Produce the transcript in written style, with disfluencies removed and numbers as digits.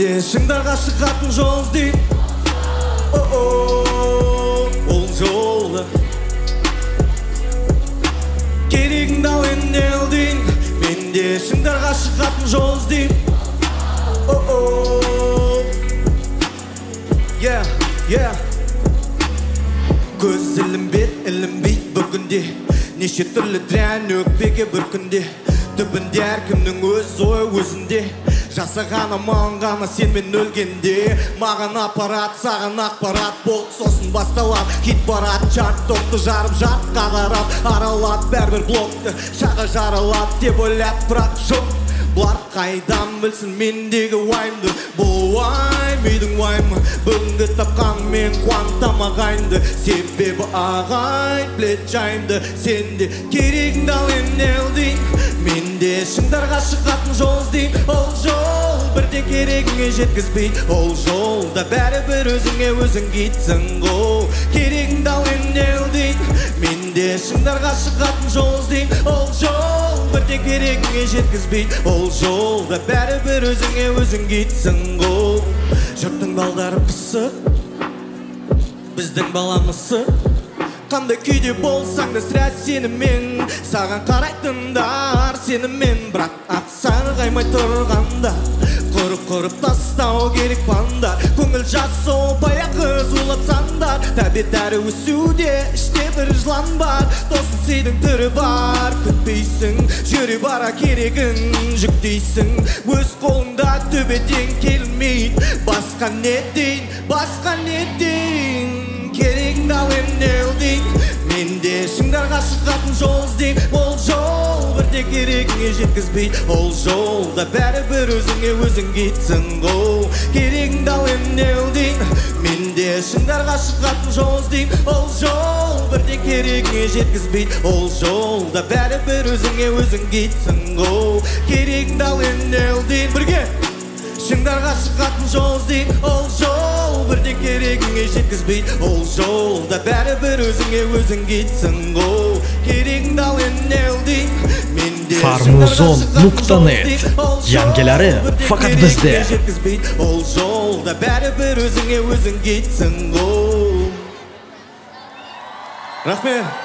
менде шыңдарға шығатын жол іздейм. Ол жолда керегіңді ал енді алдың. Менде шыңдарға шығатын жол іздейм. Көз ілінбейді бүгінде, неше түрлі дән өкпеге бір күнде. Түбінде әркімнің өз ой өзінде, жасаған аман ғана сен мен өлгенде. Маған аппарат, саған ақпарат болды, сосын басталап хит барат. Чарт топты жарып жарыққа қарап, аралап бәрбір блокты шаға жаралап деп ойлап, бірақ жоқ. Бұлар қайдан білсін мендегі уайымды, бұл уайым үйдің уайымы. Бүгінгі тапқан мен қуантамағайынды, себебі ағай білет жайымды. Сенде керегіңді ал енді алдың. Менде шыңдарға шығатын жол іздейм. Ол жол бірде керегіңе жеткізбейді. Ол жолда бәрібір өзіңе өзің кетсің ғой. Керегіңді ал енді алдың. Менде шыңдарға шығатын жол іздейм. Ол жол бірде керегіңе жеткізбейді. Ол жолда бәрібір өзіңе өзің кетсің ғой. Жұрттың балдары пысық, біздің баламысы. Қандай күйде болсаң да сірә сенімен, саған қарайтындар сенімен. Бірақ ақсары қаймай тұрғанда құрып тастау керек панда. Көңіл жасы баяғы зулатсандар, тәбет әрі өсуде іште бір жылан бар. Тосын сыйдың түрі бар, күтпейсің, жүре бара керегін жүктейсің. Өз қолыңда төбеден келмейді, басқа не дейін, басқа не дейін. Керегіңді ал енді алдың. Менде шыңдарға шығатын жол іздейм. Ол жол бірде керегіңе жеткізбейді. Ол жолда бәрібір өзіңе өзің кетсің ғой. Керегіңді ал енді алдың. Менде шыңдарға шығатын жол іздейм. Ол жол бірде керегіңе жеткізбейді. Ол жолда бәрібір өзіңе өзің кетсің ғой. Керегіңді ал енді алдың. Бірге шыңдарға шығатын жол іздейм. Ол жол бірде керегіңе жеткізбейді. Ол жолда бәрібір өзіңе өзің кетсің ғой. Керегіңді ал енді алдың. Farmuzon.net Yangileri fakat bizde. Ол жолда бәрібір өзіңе өзің кетсің ғой. Рахмет.